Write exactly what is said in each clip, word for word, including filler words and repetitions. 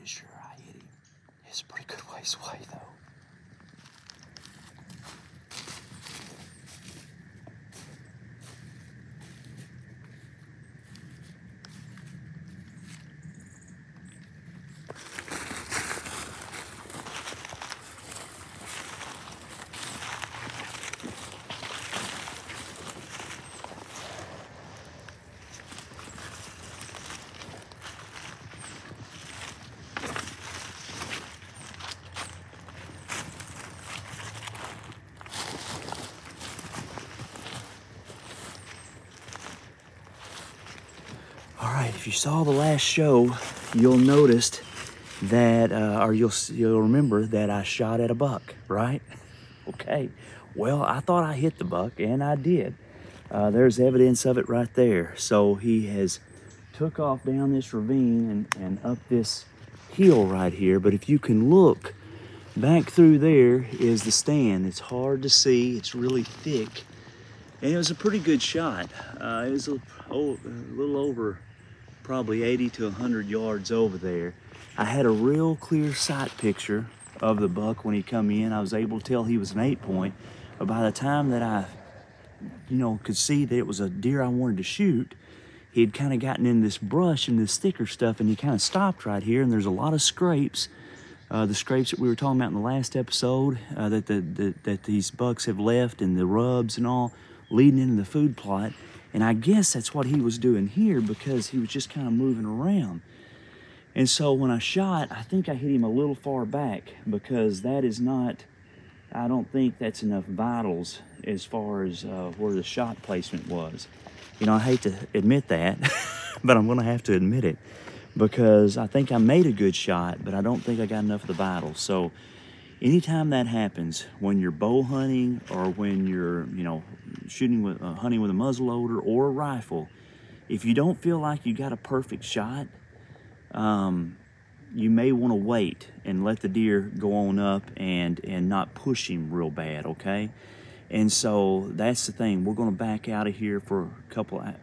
sure I hit him. It's a pretty good ways away, though. All right, if you saw the last show, you'll notice that, uh, or you'll you'll remember that I shot at a buck, right? Okay, well, I thought I hit the buck, and I did. Uh, there's evidence of it right there. So he has took off down this ravine and, and up this hill right here. But if you can look back through there is the stand. It's hard to see. It's really thick. And it was a pretty good shot. Uh, it was a, oh, a little over probably eighty to one hundred yards over there. I had a real clear sight picture of the buck when he come in. I was able to tell he was an eight point. But by the time that I, you know, could see that it was a deer I wanted to shoot, he had kind of gotten in this brush and this thicker stuff, and he kind of stopped right here. And there's a lot of scrapes. Uh, the scrapes that we were talking about in the last episode uh, that the, the that these bucks have left, and the rubs and all leading into the food plot. And I guess that's what he was doing here, because he was just kind of moving around. And so when I shot, I think I hit him a little far back, because that is not, I don't think that's enough vitals as far as uh, where the shot placement was. You know, I hate to admit that, but I'm gonna have to admit it, because I think I made a good shot, but I don't think I got enough of the vitals. So anytime that happens, when you're bow hunting or when you're, you know, shooting with, uh, hunting with a muzzleloader or a rifle, if you don't feel like you got a perfect shot, um, you may want to wait and let the deer go on up and, and not push him real bad, okay? And so that's the thing. We're going to back out of here for a couple of,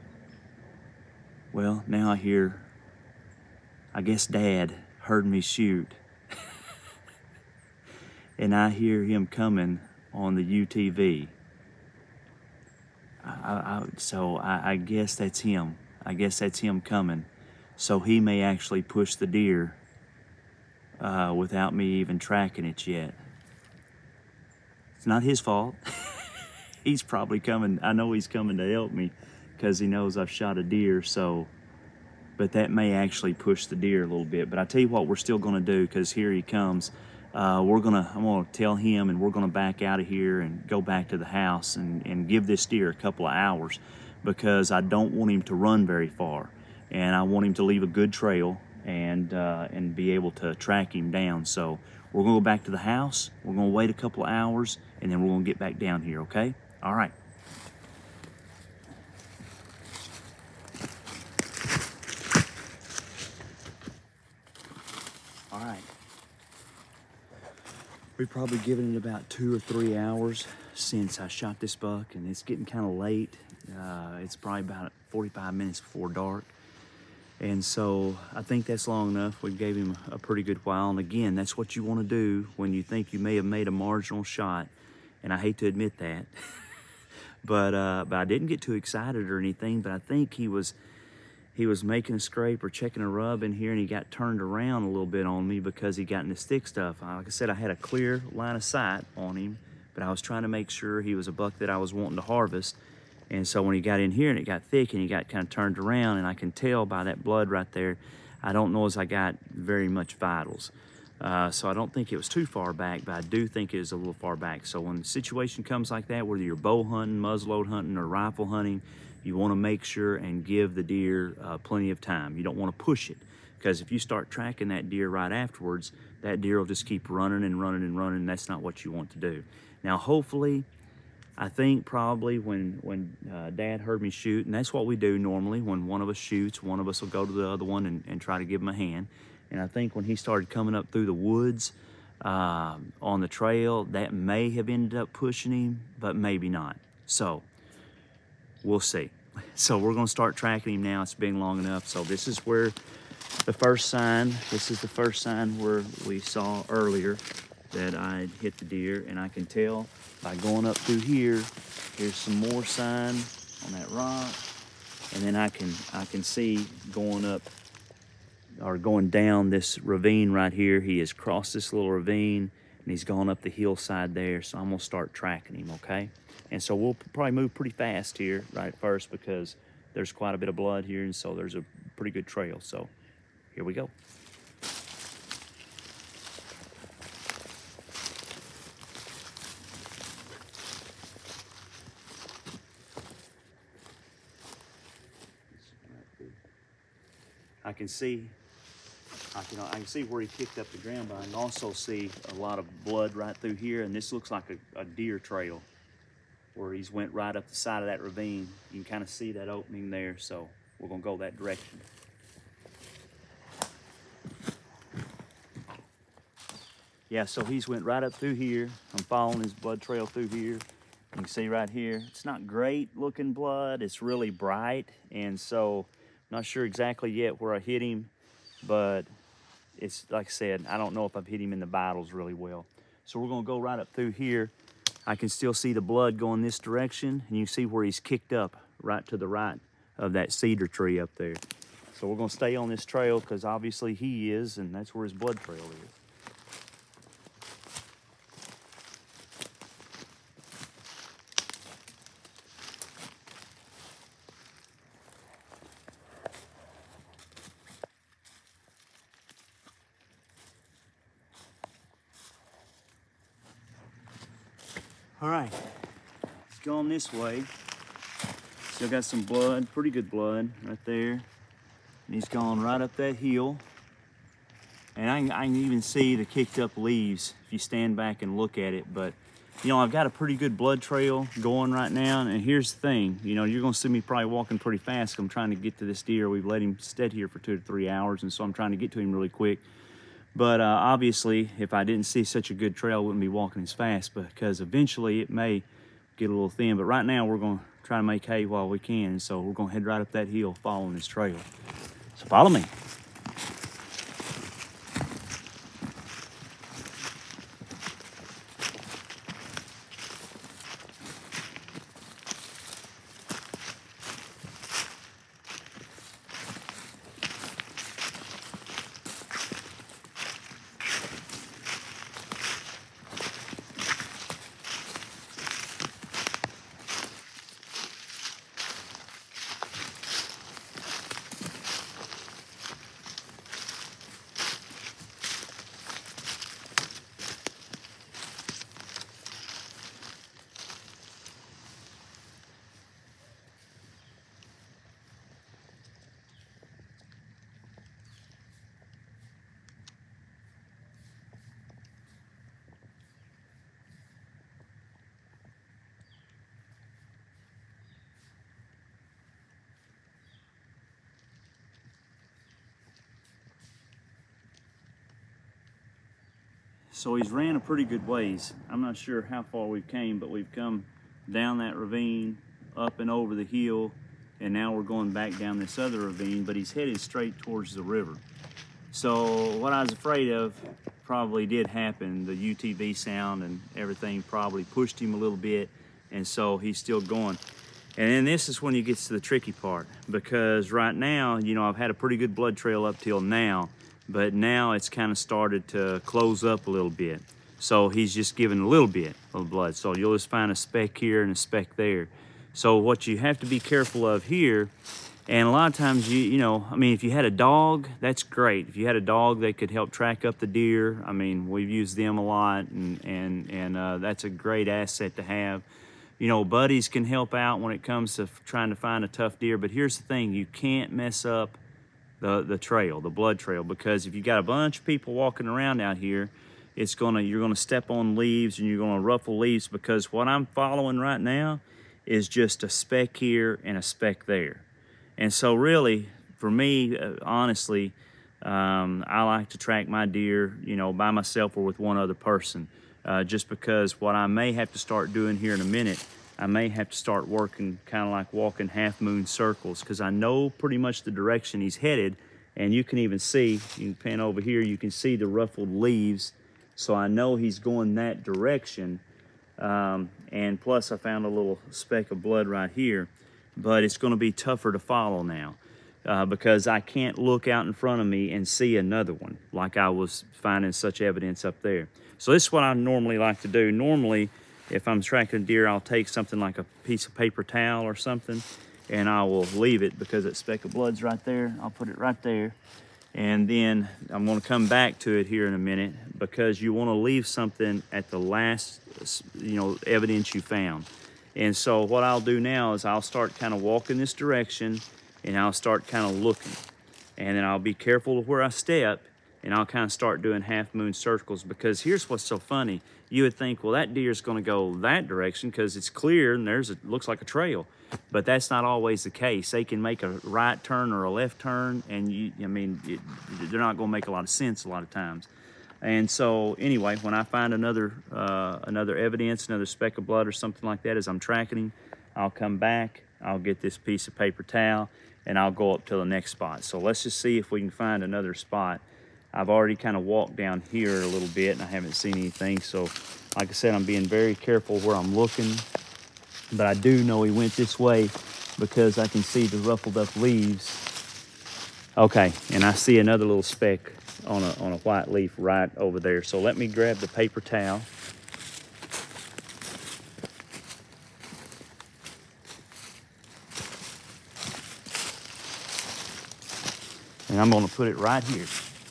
well, now I hear, I guess Dad heard me shoot. And I hear him coming on the U T V. I, I, so I, I guess that's him. I guess that's him coming. So he may actually push the deer uh, without me even tracking it yet. It's not his fault. He's probably coming. I know he's coming to help me because he knows I've shot a deer. So, but that may actually push the deer a little bit. But I tell you what, we're still going to do, because here he comes. Uh, we're gonna, I'm gonna tell him, and we're gonna back out of here and go back to the house and, and give this deer a couple of hours, because I don't want him to run very far, and I want him to leave a good trail and uh, and be able to track him down. So we're gonna go back to the house. We're gonna wait a couple of hours, and then we're gonna get back down here. Okay? All right. All right. We've probably given it about two or three hours since I shot this buck, and it's getting kind of late. Uh, it's probably about forty-five minutes before dark. And so I think that's long enough. We gave him a pretty good while. And again, that's what you want to do when you think you may have made a marginal shot. And I hate to admit that, but uh, but I didn't get too excited or anything, but I think he was He was making a scrape or checking a rub in here, and he got turned around a little bit on me because he got in this thick stuff. Like I said, I had a clear line of sight on him, but I was trying to make sure he was a buck that I was wanting to harvest. And so when he got in here and it got thick and he got kind of turned around, and I can tell by that blood right there, I don't know as I got very much vitals. Uh, so I don't think it was too far back, but I do think it is a little far back. So when the situation comes like that, whether you're bow hunting, muzzleload hunting, or rifle hunting, you want to make sure and give the deer uh, plenty of time. You don't want to push it, because if you start tracking that deer right afterwards, that deer will just keep running and running and running, and that's not what you want to do. Now, hopefully, I think probably when, when uh, Dad heard me shoot, and that's what we do normally, when one of us shoots, one of us will go to the other one and, and try to give him a hand. And I think when he started coming up through the woods uh, on the trail, that may have ended up pushing him, but maybe not. So we'll see. So we're going to start tracking him now. It's been long enough. So this is where the first sign. This is the first sign where we saw earlier that I hit the deer, and I can tell by going up through here. Here's some more sign on that rock, and then I can I can see going up or going down this ravine right here. He has crossed this little ravine and he's gone up the hillside there. So I'm gonna start tracking him, okay? And so we'll probably move pretty fast here right first because there's quite a bit of blood here, and so there's a pretty good trail. So here we go. I can see, I can, I can see where he kicked up the ground, but I can also see a lot of blood right through here, and this looks like a, a deer trail where he's went right up the side of that ravine. You can kind of see that opening there, so we're gonna go that direction. Yeah, so he's went right up through here. I'm following his blood trail through here. You can see right here, it's not great looking blood. It's really bright, and so I'm not sure exactly yet where I hit him, but it's like I said, I don't know if I've hit him in the vitals really well. So we're gonna go right up through here. I can still see the blood going this direction, and you see where he's kicked up right to the right of that cedar tree up there. So we're gonna stay on this trail because obviously he is, and that's where his blood trail is. All right, he's going this way. Still got some blood, pretty good blood right there. And he's gone right up that hill. And I can, I can even see the kicked up leaves if you stand back and look at it. But, you know, I've got a pretty good blood trail going right now. And here's the thing, you know, you're gonna see me probably walking pretty fast. I'm trying to get to this deer. We've let him sit here for two to three hours. And so I'm trying to get to him really quick. But uh, obviously, if I didn't see such a good trail, I wouldn't be walking as fast, because eventually it may get a little thin. But right now, we're gonna try to make hay while we can. So we're gonna head right up that hill following this trail. So follow me. So he's ran a pretty good ways. I'm not sure how far we've came, but we've come down that ravine, up and over the hill, and now we're going back down this other ravine, but he's headed straight towards the river. So what I was afraid of probably did happen. The U T V sound and everything probably pushed him a little bit, and so he's still going. And then this is when he gets to the tricky part, because right now, you know, I've had a pretty good blood trail up till now, but now it's kind of started to close up a little bit. So he's just giving a little bit of blood. So you'll just find a speck here and a speck there. So what you have to be careful of here, and a lot of times, you you know, I mean, if you had a dog, that's great. If you had a dog that could help track up the deer, I mean, we've used them a lot, and, and, and uh, that's a great asset to have. You know, buddies can help out when it comes to trying to find a tough deer, but here's the thing, you can't mess up the the trail, the blood trail, because if you got a bunch of people walking around out here, it's gonna you're gonna step on leaves and you're gonna ruffle leaves, because what I'm following right now is just a speck here and a speck there. And so really, for me, uh, honestly, um, I like to track my deer, you know, by myself or with one other person, uh, just because what I may have to start doing here in a minute, I may have to start working kind of like walking half moon circles, because I know pretty much the direction he's headed, And you can even see, you can pan over here, you can see the ruffled leaves. So I know he's going that direction. Um, and plus I found a little speck of blood right here, but it's going to be tougher to follow now uh, because I can't look out in front of me and see another one like I was finding such evidence up there. So this is what I normally like to do. Normally, if I'm tracking deer, I'll take something like a piece of paper towel or something, and I will leave it because that speck of blood's right there. I'll put it right there. And then I'm going to come back to it here in a minute because you want to leave something at the last, you know, evidence you found. And so what I'll do now is I'll start kind of walking this direction and I'll start kind of looking. And then I'll be careful of where I step and I'll kind of start doing half moon circles because here's what's so funny. You would think, well, that deer's going to go that direction because it's clear and there's a, looks like a trail. But that's not always the case. They can make a right turn or a left turn, and you, I mean, it, they're not going to make a lot of sense a lot of times. And so, anyway, when I find another uh, another evidence, another speck of blood or something like that, as I'm tracking him, I'll come back. I'll get this piece of paper towel, and I'll go up to the next spot. So let's just see if we can find another spot. I've already kind of walked down here a little bit, and I haven't seen anything. So, like I said, I'm being very careful where I'm looking. But I do know he went this way because I can see the ruffled up leaves. Okay, and I see another little speck on a, on a white leaf right over there. So let me grab the paper towel. And I'm gonna put it right here.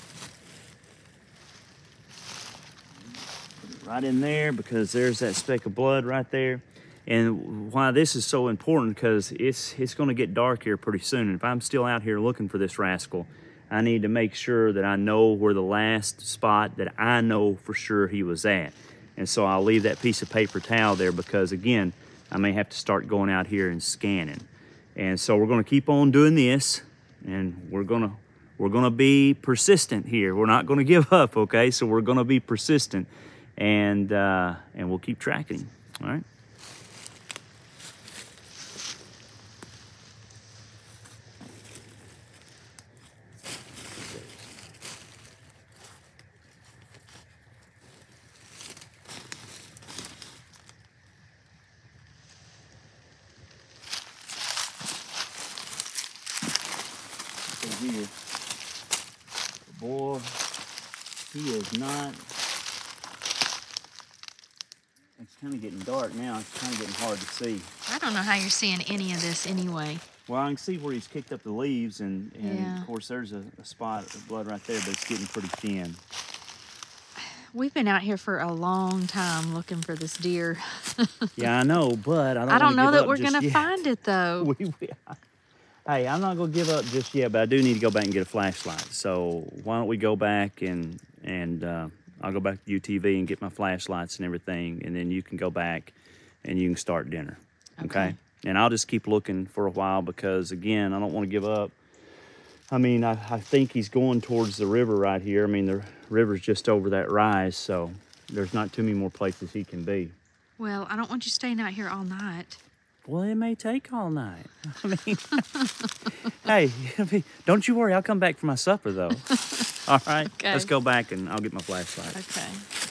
Put it right in there because there's that speck of blood right there. And why this is so important, because it's it's going to get dark here pretty soon. And if I'm still out here looking for this rascal, I need to make sure that I know where the last spot that I know for sure he was at. And so I'll leave that piece of paper towel there because, again, I may have to start going out here and scanning. And so we're going to keep on doing this, and we're going to we're going to be persistent here. We're not going to give up, okay? So we're going to be persistent, and uh, and we'll keep tracking him, all right? Here. Boy, he is not. It's kind of getting dark now. It's kind of getting hard to see. I don't know how you're seeing any of this anyway. Well, I can see where he's kicked up the leaves, and, and yeah. of course there's a, a spot of blood right there, but it's getting pretty thin. We've been out here for a long time looking for this deer. Yeah, I know, but I don't. I don't know that we're gonna yet. find it though. we, we, Hey, I'm not gonna give up just yet, but I do need to go back and get a flashlight. So why don't we go back and and uh, I'll go back to U T V and get my flashlights and everything, and then you can go back and you can start dinner. Okay. okay? And I'll just keep looking for a while because, again, I don't want to give up. I mean, I, I think he's going towards the river right here. I mean, the river's just over that rise, so there's not too many more places he can be. Well, I don't want you staying out here all night. Well, it may take all night. I mean, hey, don't you worry. I'll come back for my supper, though. All right? Okay. Let's go back and I'll get my flashlight. Okay.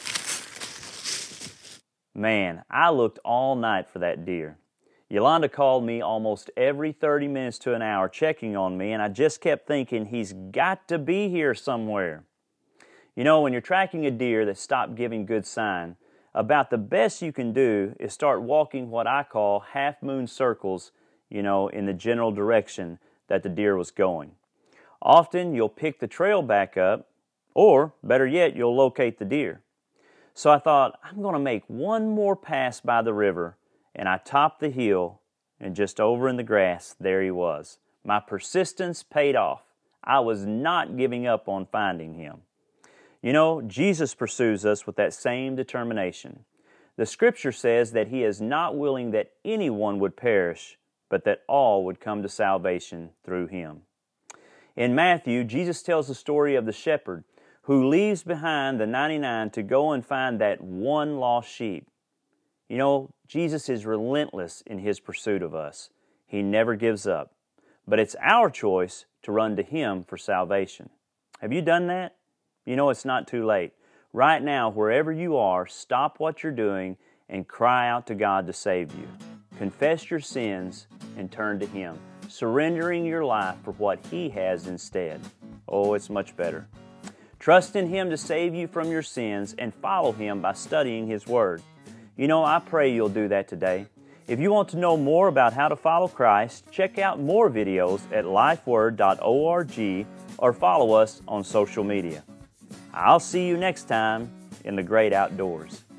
Man, I looked all night for that deer. Yolanda called me almost every thirty minutes to an hour checking on me, and I just kept thinking he's got to be here somewhere. You know, when you're tracking a deer that stopped giving good sign, about the best you can do is start walking what I call half-moon circles, you know, in the general direction that the deer was going. Often you'll pick the trail back up, or better yet, you'll locate the deer. So I thought, I'm going to make one more pass by the river, and I topped the hill, and just over in the grass, there he was. My persistence paid off. I was not giving up on finding him. You know, Jesus pursues us with that same determination. The Scripture says that He is not willing that anyone would perish, but that all would come to salvation through Him. In Matthew, Jesus tells the story of the shepherd who leaves behind the ninety-nine to go and find that one lost sheep. You know, Jesus is relentless in His pursuit of us. He never gives up. But it's our choice to run to Him for salvation. Have you done that? You know it's not too late. Right now, wherever you are, stop what you're doing and cry out to God to save you. Confess your sins and turn to Him, surrendering your life for what He has instead. Oh, it's much better. Trust in Him to save you from your sins and follow Him by studying His Word. You know, I pray you'll do that today. If you want to know more about how to follow Christ, check out more videos at lifeword dot org or follow us on social media. I'll see you next time in the great outdoors.